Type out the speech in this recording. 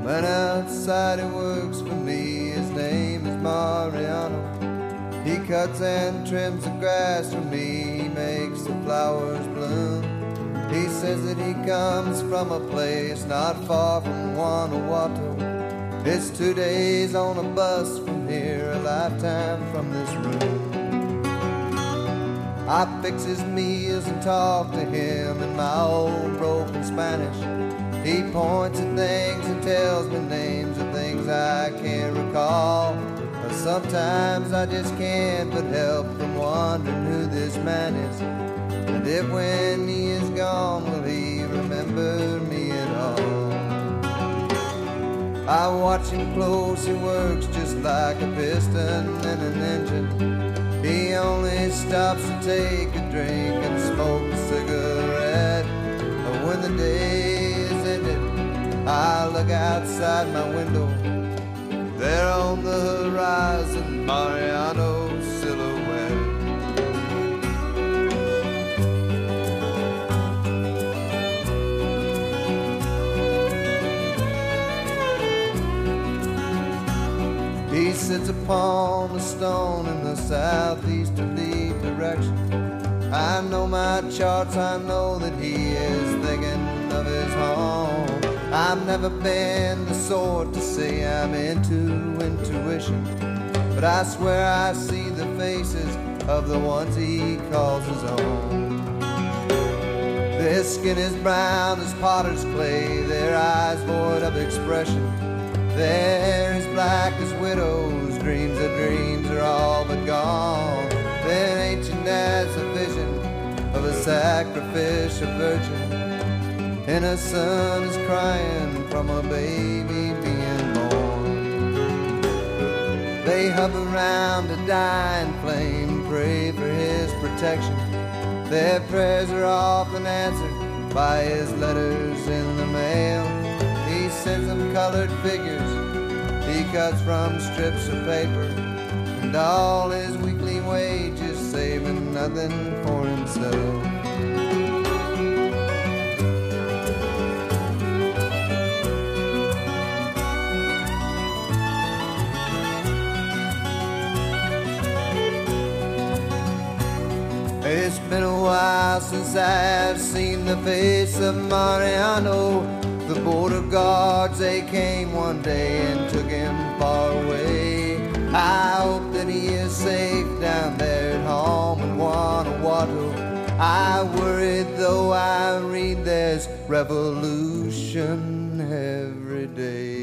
When outside he works for me, his name is Mariano. He cuts and trims the grass for me, he makes the flowers bloom. He says that he comes from a place not far from Guanajuato. It's 2 days on a bus from here, a lifetime from this room. I fix his meals and talk to him in my old broken Spanish. He points at things and tells me names of things I can't recall. But sometimes I just can't but help from wondering who this man is. And if when he is gone, will he remember me at all? I watch him close, he works just like a piston in an engine. He only stops to take a drink and smoke a cigarette. But when the day is ended, I look outside my window. There on the horizon, Mariano's silhouette. He sits upon a stone in the southeasterly direction. I know my charts, I know that he is thinking of his home. I've never been the sort to say I'm into intuition, but I swear I see the faces of the ones he calls his own. Their skin is brown as potter's clay, their eyes void of expression. They're as black as widows' dreams, their dreams are all but gone. They're ancient as a vision of a sacrificial virgin, and her son is crying from a baby being born. They hover around a dying flame, pray for his protection. Their prayers are often answered by his letters in the mail. He sends them colored figures he cuts from strips of paper, and all his weekly wages saving nothing for himself. It's been a while since I've seen the face of Mariano. The border guards, they came one day and took him far away. I hope that he is safe down there at home in Guanajuato. I worry though I read there's revolution every day.